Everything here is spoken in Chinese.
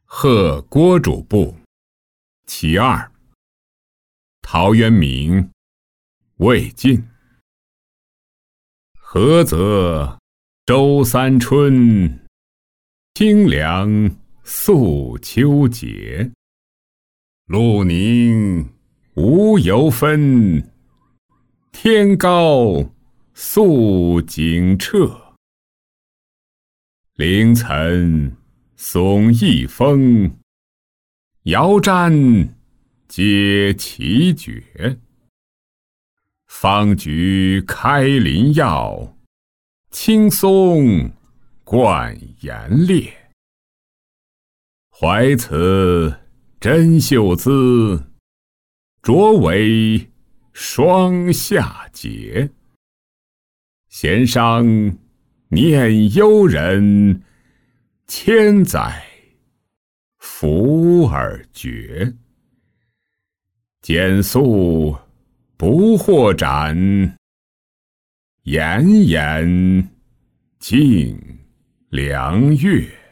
贺郭主簿其二。陶渊明魏晋。菏泽周三春，清凉肃秋节。陆宁无由分，天高肃景彻。凌岑耸一峰，遥瞻皆奇绝。方菊开林杳，青松冠岩裂。怀此珍秀姿，着为双夏节。闲商念幽人，千载伏尔绝。简素不惑展，炎炎尽凉月。